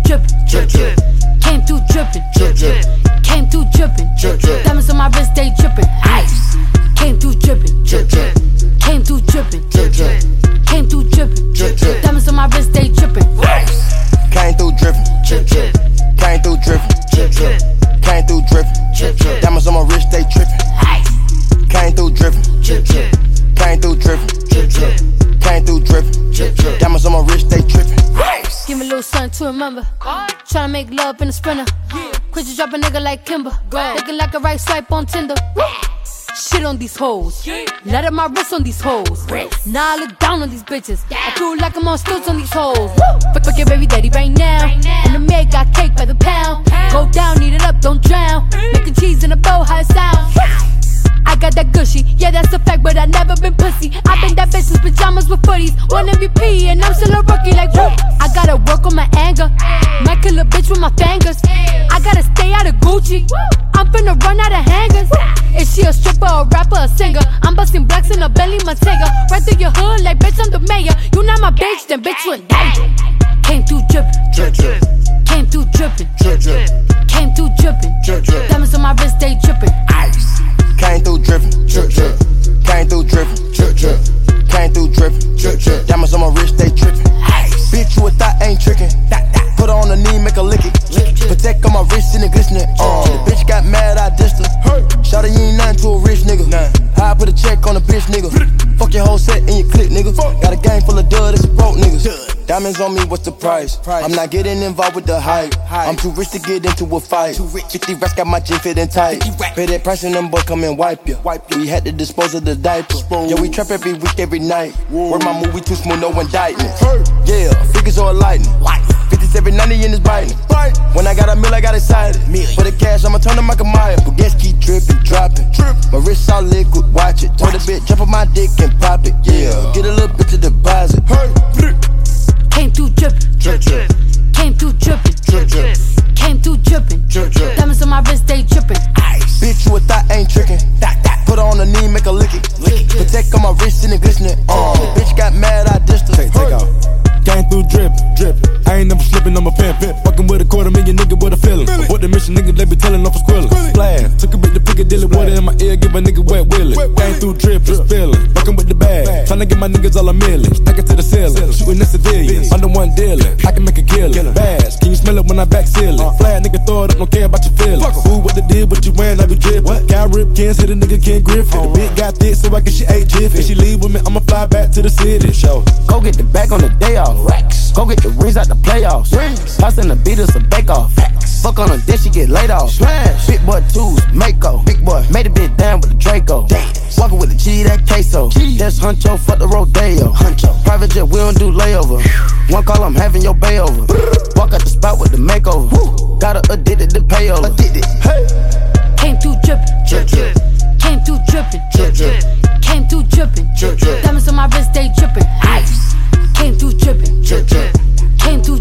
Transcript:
drippin', drip, drip. Came through drippin', drip, drip. Came through drippin', drip, drip. Diamonds on my wrist, they drippin', ice. Came through drippin', drip, drip. Came through drippin', drip, drip. Came through drippin', drip, drip. Diamonds on my wrist, they drippin', ice. Came through drippin', drip, drip. Came through drippin', drip, drip. Came through drippin', drip, drip. Diamonds on my wrist, they drippin', ice. Came through drippin', drip, drip. Came through drippin', drip, drip. Came through drippin', drip, drip. Diamonds on my wrist, they drippin', ice. Give me a little something to remember. Tryna make love in a sprinter. Quit you drop a nigga like Kimber. Looking like a right swipe on Tinder. Shit on these hoes. Let up my wrist on these hoes. Now I look down on these bitches. I feel like I'm on stilts on these hoes. Fuck your baby daddy right now. And the maid got cake by the pound. Go down, eat it up, don't drown. Making cheese in a bow, how it sound. I got that gushy, yeah that's a fact, but I never been pussy. I been that bitch with pajamas with footies. One MVP and I'm still a rookie like whoop. I gotta work on my anger. Might kill a bitch with my fingers. I gotta stay out of Gucci. I'm finna run out of hangers. Is she a stripper, a rapper, a singer? I'm busting blacks in a Bentley Montega. Right through your hood like bitch I'm the mayor. You not my bitch, then bitch you in danger. Came through drippin', drip, drip. Came through drippin', drip, drip. Came through drippin', drip, drip. Diamonds on my wrist, they drippin', ice. Came through drippin', drip, drip. Came through drippin', drip, drip. Came through drippin', drip, drip. Diamonds on my wrist, they drippin', ice. Bitch, you a thought ain't trickin'. Put her on the knee, make her lick it. Protect on my wrist and it glistening. The bitch got mad, I dissed her. Shawty, you ain't nothing to a rich nigga. How I put a check on a bitch nigga. Fuck your whole set and your clique, nigga. Got a gang full of dud, it's broke niggas. Diamonds on me, what's the price? I'm not getting involved with the hype. I'm too rich to get into a fight. 50 racks got my jeans fitting tight. Pay that price and them boys come and wipe ya. We had to dispose of the diaper. Yeah, we trap every week, every night. Work my movie too smooth, no indictment. Yeah, figures all lightning. 57, 90 in this biting. When I got a meal, I got excited. For the cash, I'ma turn to Michael Myers. But gas keep dripping, dropping. My wrist all liquid, watch it. Told a bit, jump on my dick and pop it. Yeah, get a little bit to deposit. Came through drippin', drip, drip. Came through drippin', drip, drip. Came through drippin', drip, drip. Diamonds on my wrist, they drippin', ice. Bitch, you a thought ain't trickin'. Put her on the knee, make her lick it. Protect on my wrist and it glistening. The bitch got mad, I dissed her. Take off. Came through drippin'. I ain't never slippin', I'm a pimp. Fuckin' with a $250,000 nigga with a feeling. What the mission nigga, they be tellin' off a squillin'. Splash, took a bit to Piccadilly, water in my ear, give a nigga wet willy. Came through drippin', spillin', fuckin' with the bag. Tryna get my niggas all a million. Stack it to the ceiling, shootin' at civilians. Under one dealin', I can make a killin'. Bass, can you smell it when I back sealin'? Flat nigga throw it up, don't care about your feelings. Who what they did, what you wearin', I be drippin'. Got rip cans, hit a nigga Ken Griffin. The bitch got thick, so I guess she ate jiffy. If she leave with me, I'ma fly back to the city. Show. Go get the bag on the day off. Go get the rings out the playoffs. Pass in the beat us a bake off. Fuck on her, then she get laid off. Big boy twos, Mako. Big boy made a bit down with the Draco. Walking with the G, that queso. That's Huncho, fuck the Rodeo. Private jet, we don't do layover. One call, I'm having your bay over. Walk out the spot with the makeover. Got her addicted to payover. Came through drippin', drip, drip. Came through drippin', drip, drip. Came through drippin', drip, drip. Diamonds on my wrist, they drippin', ice. Came through drippin', drip, drip. Came through